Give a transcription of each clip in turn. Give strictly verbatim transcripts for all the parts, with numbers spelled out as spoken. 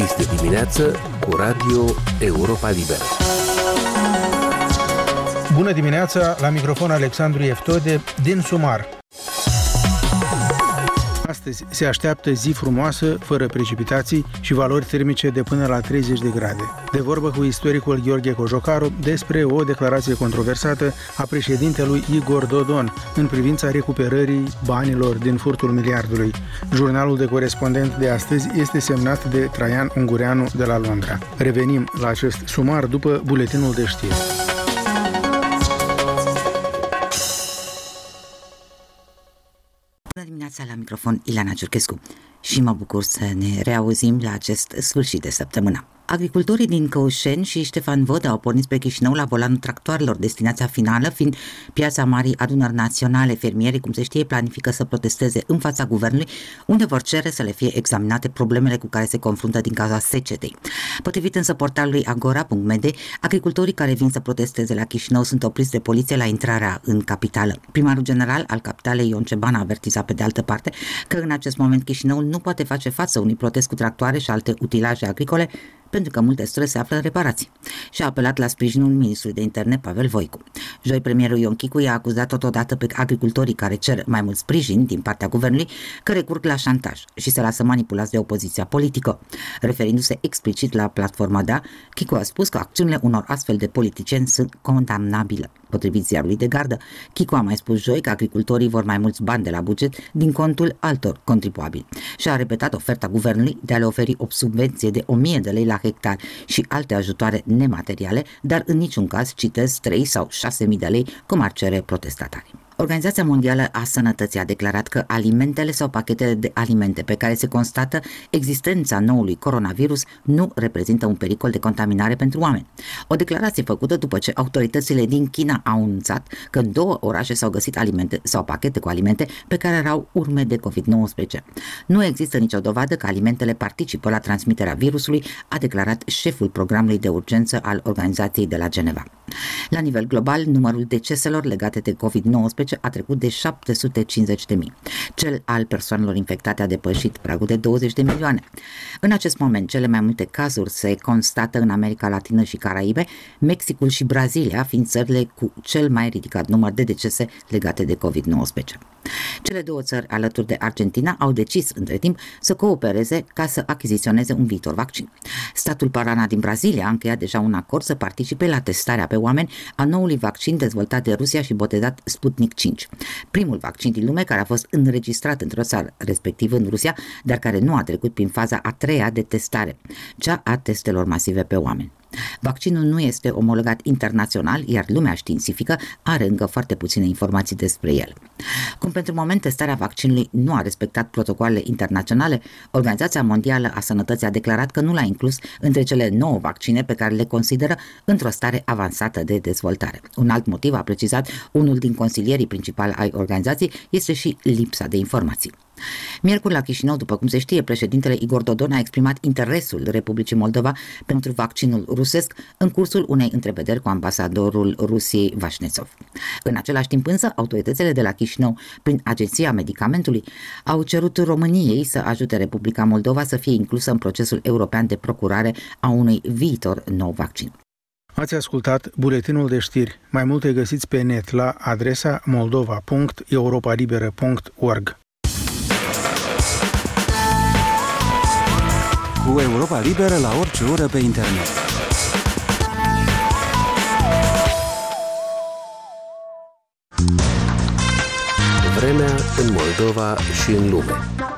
Este dimineață cu Radio Europa Liberă. Bună dimineața, la microfon Alexandru Eftode din Sumar. Astăzi se așteaptă zi frumoasă, fără precipitații și valori termice de până la treizeci de grade. De vorbă cu istoricul Gheorghe Cojocaru despre o declarație controversată a președintelui Igor Dodon în privința recuperării banilor din furtul miliardului. Jurnalul de corespondent de astăzi este semnat de Traian Ungureanu de la Londra. Revenim la acest sumar după buletinul de știri. Bună dimineața, la microfon Ileana Ciurchescu și mă bucur să ne reauzim la acest sfârșit de săptămână. Agricultorii din Căușeni și Ștefan Vodă au pornit spre Chișinău la volanul tractoarelor, destinația finală fiind Piața Marii Adunări Naționale. Fermierii, cum se știe, planifică să protesteze în fața guvernului, unde vor cere să le fie examinate problemele cu care se confruntă din cauza secetei. Potrivit însă portalului agora punct m d, agricultorii care vin să protesteze la Chișinău sunt opriți de poliție la intrarea în capitală. Primarul general al capitalei, Ion Ceban, a avertizat pe de altă parte că în acest moment Chișinăul nu poate face față unui protest cu tractoare și alte utilaje agricole, pentru că multe străzi se află în reparații, și a apelat la sprijinul ministrului de interne Pavel Voicu. Joi, premierul Ion Chicu i-a acuzat totodată pe agricultorii care cer mai mult sprijin din partea guvernului că recurg la șantaj și se lasă manipulați de opoziția politică. Referindu-se explicit la platforma D A, Chicu a spus că acțiunile unor astfel de politicieni sunt condamnabile. Potrivit ziarului de gardă, Chicu a mai spus joi că agricultorii vor mai mulți bani de la buget din contul altor contribuabili și a repetat oferta guvernului de a le oferi o subvenție de o mie de lei la hectar și alte ajutoare nemateriale, dar în niciun caz, citez, trei sau șase mii de lei, cum ar cere protestatarii. Organizația Mondială a Sănătății a declarat că alimentele sau pachetele de alimente pe care se constată existența noului coronavirus nu reprezintă un pericol de contaminare pentru oameni. O declarație făcută după ce autoritățile din China au anunțat că în două orașe s-au găsit alimente sau pachete cu alimente pe care erau urme de covid nouăsprezece. Nu există nicio dovadă că alimentele participă la transmiterea virusului, a declarat șeful programului de urgență al organizației de la Geneva. La nivel global, numărul deceselor legate de covid nouăsprezece a trecut de șapte sute cincizeci de mii. Cel al persoanelor infectate a depășit pragul de douăzeci de milioane. În acest moment, cele mai multe cazuri se constată în America Latină și Caraibe, Mexicul și Brazilia fiind țările cu cel mai ridicat număr de decese legate de covid nouăsprezece. Cele două țări, alături de Argentina, au decis între timp să coopereze ca să achiziționeze un viitor vaccin. Statul Paraná din Brazilia a încheiat deja un acord să participe la testarea pe oameni a noului vaccin dezvoltat de Rusia și botezat Sputnik cinci. Primul vaccin din lume care a fost înregistrat într-o țară, respectiv în Rusia, dar care nu a trecut prin faza a treia de testare, cea a testelor masive pe oameni. Vaccinul nu este omologat internațional, iar lumea științifică are încă foarte puține informații despre el. Cum pentru moment testarea vaccinului nu a respectat protocoalele internaționale, Organizația Mondială a Sănătății a declarat că nu l-a inclus între cele nouă vaccine pe care le consideră într-o stare avansată de dezvoltare. Un alt motiv, a precizat unul din consilierii principali ai organizației, este și lipsa de informații. Miercuri la Chișinău, după cum se știe, președintele Igor Dodon a exprimat interesul Republicii Moldova pentru vaccinul rusesc în cursul unei întrevederi cu ambasadorul Rusiei Vașnețov. În același timp însă, autoritățile de la Chișinău, prin Agenția Medicamentului, au cerut României să ajute Republica Moldova să fie inclusă în procesul european de procurare a unui viitor nou vaccin. Ați ascultat buletinul de știri. Mai multe găsiți pe net la adresa moldova punct europa liberă punct org. Cu Europa Liberă la orice oră pe internet. Vremea în Moldova și în lume.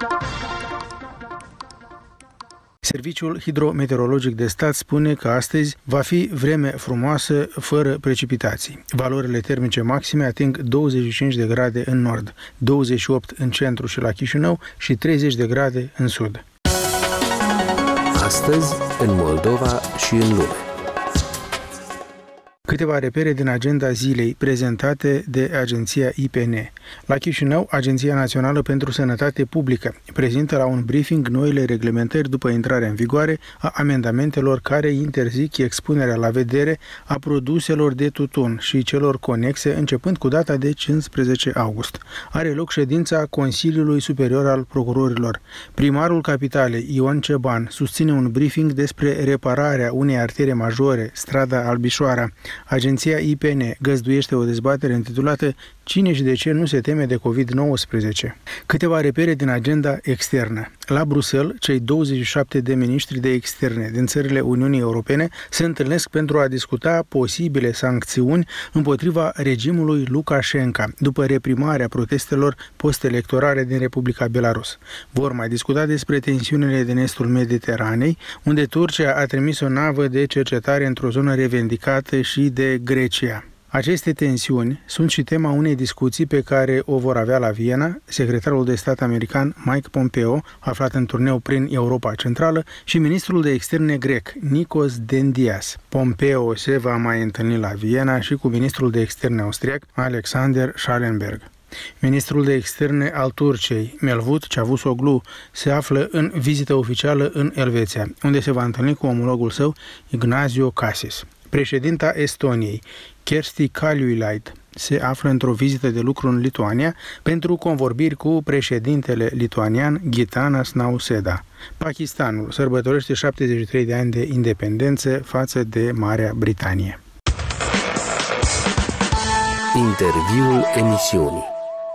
Serviciul Hidrometeorologic de Stat spune că astăzi va fi vreme frumoasă, fără precipitații. Valorile termice maxime ating douăzeci și cinci de grade în nord, douăzeci și opt în centru și la Chișinău și treizeci de grade în sud. Astăzi, în Moldova și în lume. Câteva repere din agenda zilei prezentate de agenția I P N. La Chișinău, Agenția Națională pentru Sănătate Publică prezintă la un briefing noile reglementări după intrarea în vigoare a amendamentelor care interzic expunerea la vedere a produselor de tutun și celor conexe începând cu data de cincisprezece august. Are loc ședința Consiliului Superior al Procurorilor. Primarul Capitalei, Ion Ceban, susține un briefing despre repararea unei artere majore, strada Albișoara. Agenția I P N găzduiește o dezbatere intitulată Cine și de ce nu se teme de covid nouăsprezece? Câteva repere din agenda externă. La Bruxelles, cei douăzeci și șapte de miniștri de externe din țările Uniunii Europene se întâlnesc pentru a discuta posibile sancțiuni împotriva regimului Lukashenko după reprimarea protestelor post-electorale din Republica Belarus. Vor mai discuta despre tensiunile din estul Mediteranei, unde Turcia a trimis o navă de cercetare într-o zonă revendicată și de Grecia. Aceste tensiuni sunt și tema unei discuții pe care o vor avea la Viena secretarul de stat american Mike Pompeo, aflat în turneu prin Europa Centrală, și ministrul de externe grec Nikos Dendias. Pompeo se va mai întâlni la Viena și cu ministrul de externe austriac Alexander Schallenberg. Ministrul de externe al Turciei, Mevlut Cavusoglu, se află în vizită oficială în Elveția, unde se va întâlni cu omologul său Ignazio Cassis. Președinta Estoniei, Kersti Kaljulaid, se află într-o vizită de lucru în Lituania pentru convorbiri cu președintele lituanian Gitanas Nauseda. Pakistanul sărbătorește șaptezeci și trei de ani de independență față de Marea Britanie. Interviul emisiunii.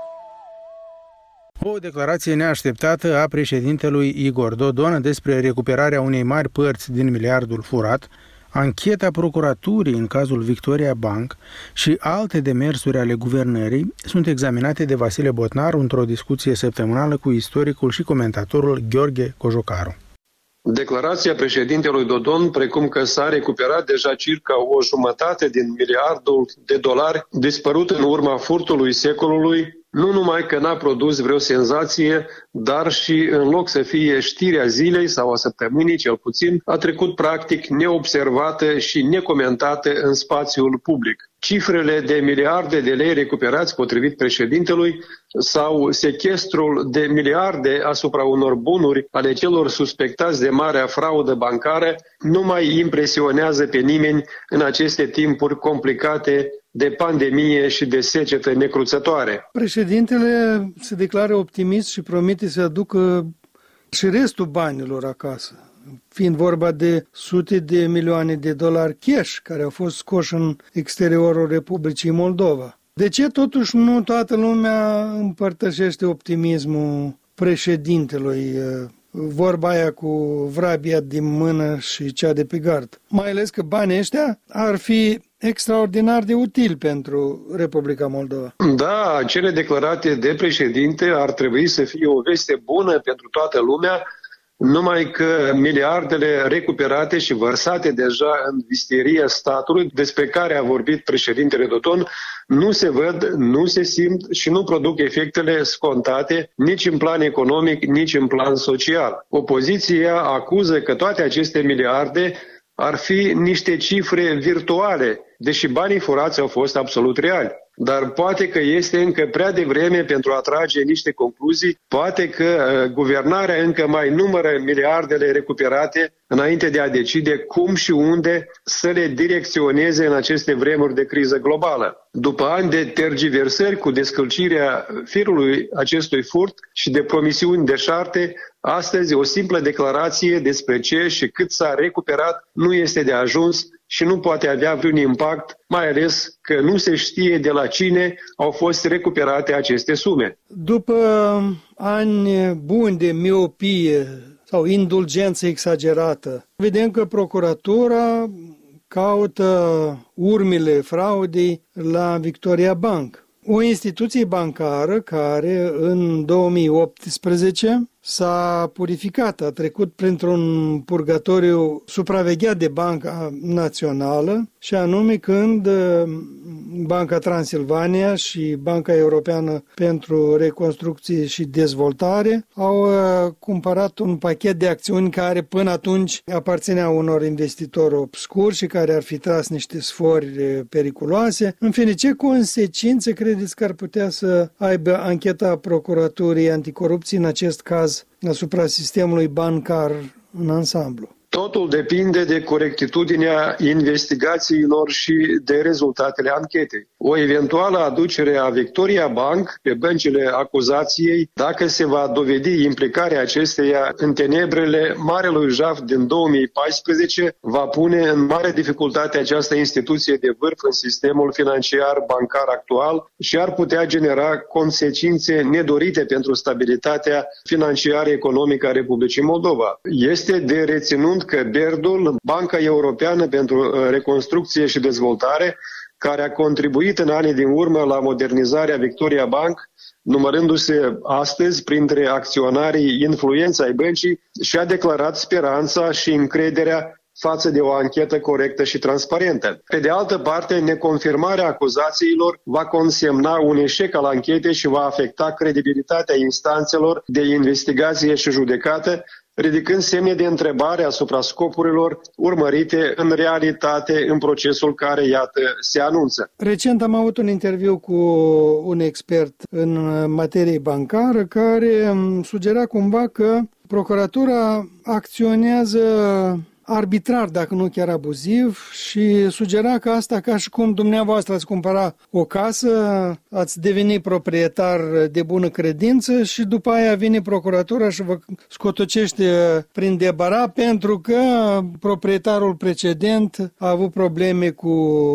O declarație neașteptată a președintelui Igor Dodon despre recuperarea unei mari părți din miliardul furat, ancheta procuraturii în cazul Victoria Bank și alte demersuri ale guvernării sunt examinate de Vasile Botnar într-o discuție săptămânală cu istoricul și comentatorul Gheorghe Cojocaru. Declarația președintelui Dodon, precum că s-a recuperat deja circa o jumătate din miliardul de dolari dispărut în urma furtului secolului, nu numai că n-a produs vreo senzație, dar și în loc să fie știrea zilei sau a săptămânii cel puțin, a trecut practic neobservată și necomentată în spațiul public. Cifrele de miliarde de lei recuperați potrivit președintelui sau sechestrul de miliarde asupra unor bunuri ale celor suspectați de marea fraudă bancară nu mai impresionează pe nimeni în aceste timpuri complicate de pandemie și de secetă necruțătoare. Președintele se declară optimist și promite să aducă și restul banilor acasă, fiind vorba de sute de milioane de dolari cash care au fost scoși în exteriorul Republicii Moldova. De ce totuși nu toată lumea împărtășește optimismul președintelui? Vorba aia cu vrabia din mână și cea de pe gard. Mai ales că banii ăștia ar fi extraordinar de util pentru Republica Moldova. Da, cele declarate de președinte ar trebui să fie o veste bună pentru toată lumea, numai că miliardele recuperate și vărsate deja în visteria statului, despre care a vorbit președintele Dodon, nu se văd, nu se simt și nu produc efectele scontate nici în plan economic, nici în plan social. Opoziția acuză că toate aceste miliarde ar fi niște cifre virtuale, deși banii furați au fost absolut reali. Dar poate că este încă prea devreme pentru a trage niște concluzii, poate că uh, guvernarea încă mai numără miliardele recuperate înainte de a decide cum și unde să le direcționeze în aceste vremuri de criză globală. După ani de tergiversări cu descălcirea firului acestui furt și de promisiuni deșarte, astăzi o simplă declarație despre ce și cât s-a recuperat nu este de ajuns și nu poate avea vreun impact, mai ales că nu se știe de la cine au fost recuperate aceste sume. După ani buni de miopie sau indulgență exagerată, vedem că procuratura caută urmele fraudei la Victoria Bank, o instituție bancară care în două mii optsprezece s-a purificat, a trecut printr-un purgatoriu supravegheat de Banca Națională și anume când Banca Transilvania și Banca Europeană pentru Reconstrucție și Dezvoltare au cumpărat un pachet de acțiuni care până atunci aparțineau unor investitori obscuri și care ar fi tras niște sfori periculoase. În fine, ce consecințe credeți că ar putea să aibă ancheta Procuraturii Anticorupție în acest caz asupra sistemului bancar în ansamblu? Totul depinde de corectitudinea investigațiilor și de rezultatele anchetei. O eventuală aducere a Victoria Bank pe băncile acuzației, dacă se va dovedi implicarea acesteia în tenebrele Marelui Jaf din două mii paisprezece, va pune în mare dificultate această instituție de vârf în sistemul financiar bancar actual și ar putea genera consecințe nedorite pentru stabilitatea financiară economică a Republicii Moldova. Este de reținut că B E R D-ul, Banca Europeană pentru Reconstrucție și Dezvoltare, care a contribuit în anii din urmă la modernizarea Victoria Bank, numărându-se astăzi printre acționarii influența ai băncii, și-a declarat speranța și încrederea față de o anchetă corectă și transparentă. Pe de altă parte, neconfirmarea acuzațiilor va consemna un eșec al anchetei și va afecta credibilitatea instanțelor de investigație și judecată, ridicând semne de întrebare asupra scopurilor urmărite în realitate în procesul care, iată, se anunță. Recent am avut un interviu cu un expert în materie bancară care sugera cumva că procuratura acționează arbitrar, dacă nu chiar abuziv, și sugera că asta ca și cum dumneavoastră ați cumpăra o casă, ați deveni proprietar de bună credință și după aia vine procuratura și vă scotocește prin debara pentru că proprietarul precedent a avut probleme cu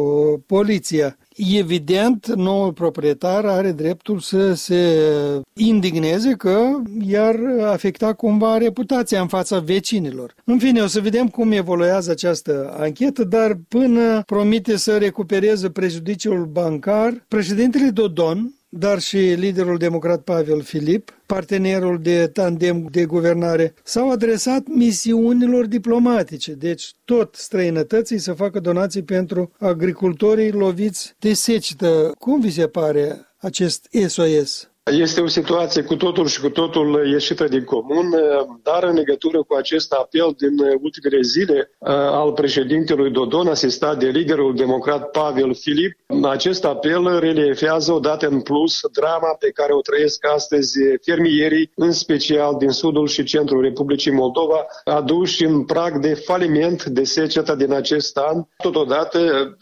poliția. Evident, noul proprietar are dreptul să se indigneze că i-ar afecta cumva reputația în fața vecinilor. În fine, o să vedem cum evoluează această anchetă, dar până promite să recupereze prejudiciul bancar, președintele Dodon, dar și liderul democrat Pavel Filip, partenerul de tandem de guvernare, s-au adresat misiunilor diplomatice, deci tot străinătății, să facă donații pentru agricultorii loviți de secetă. Cum vi se pare acest S O S? Este o situație cu totul și cu totul ieșită din comun, dar în legătură cu acest apel din ultimele zile al președintelui Dodon, asistat de liderul democrat Pavel Filip, acest apel reliefează odată în plus drama pe care o trăiesc astăzi fermierii, în special din sudul și centrul Republicii Moldova, aduși în prag de faliment de seceta din acest an. Totodată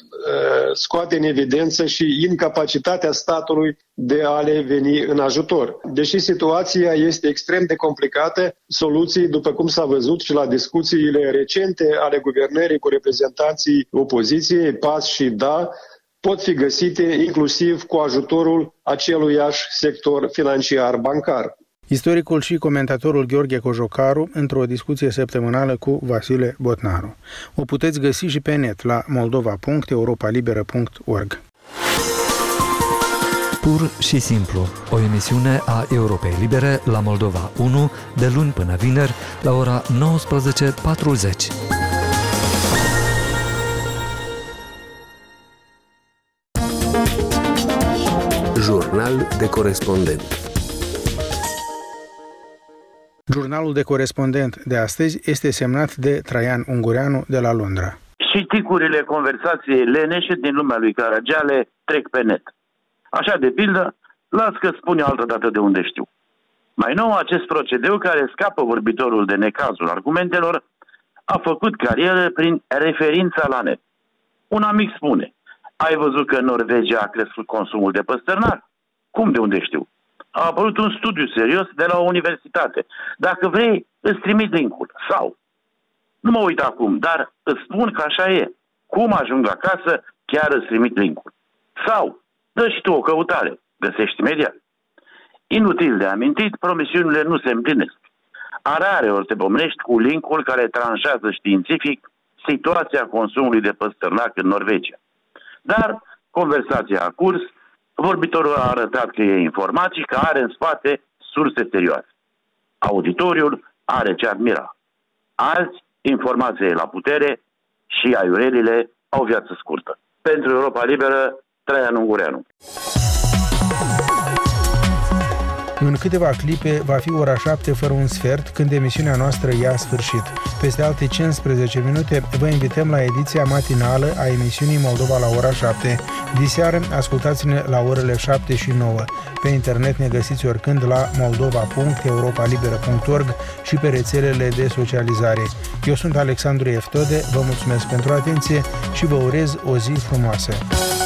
scoate în evidență și incapacitatea statului de a le veni în ajutor. Deși situația este extrem de complicată, soluții, după cum s-a văzut și la discuțiile recente ale guvernării cu reprezentanții opoziției, P A S și D A, pot fi găsite inclusiv cu ajutorul aceluiași sector financiar bancar. Istoricul și comentatorul Gheorghe Cojocaru într-o discuție săptămânală cu Vasile Botnaru. O puteți găsi și pe net la moldova punct europa liberă punct org. Pur și simplu, o emisiune a Europei Libere la Moldova unu, de luni până vineri, la ora nouăsprezece patruzeci. Jurnal de corespondent. Jurnalul de corespondent de astăzi este semnat de Traian Ungureanu de la Londra. Și ticurile conversației leneșe din lumea lui Caragiale trec pe net. Așa, de pildă, las că spune altă dată de unde știu. Mai nou, acest procedeu care scapă vorbitorul de necazul argumentelor a făcut carieră prin referința la net. Un amic spune: ai văzut că în Norvegia a crescut consumul de păstărnar? Cum, de unde știu? A apărut un studiu serios de la o universitate. Dacă vrei, îți trimit link-ul. Sau, nu mă uit acum, dar îți spun că așa e. Cum ajung acasă, chiar îți trimit link-ul. Sau, dă și tu o căutare. Găsești imediat. Inutil de amintit, promisiunile nu se împlinesc. A rare ori te pomenești cu link-ul care tranșează științific situația consumului de păstărnac în Norvegia. Dar conversația a curs, vorbitorul a arătat că e informat și că are în spate surse serioase. Auditoriul are ce admira. Alți, informația e la putere și aiurelile au viață scurtă. Pentru Europa Liberă, Traian Ungureanu. În câteva clipe va fi ora șapte fără un sfert, când emisiunea noastră ia sfârșit. Peste alte cincisprezece minute vă invităm la ediția matinală a emisiunii Moldova la ora șapte. Diseară ascultați-ne la orele șapte și nouă. Pe internet ne găsiți oricând la moldova punct europa liberă punct org și pe rețelele de socializare. Eu sunt Alexandru Eftode, vă mulțumesc pentru atenție și vă urez o zi frumoasă.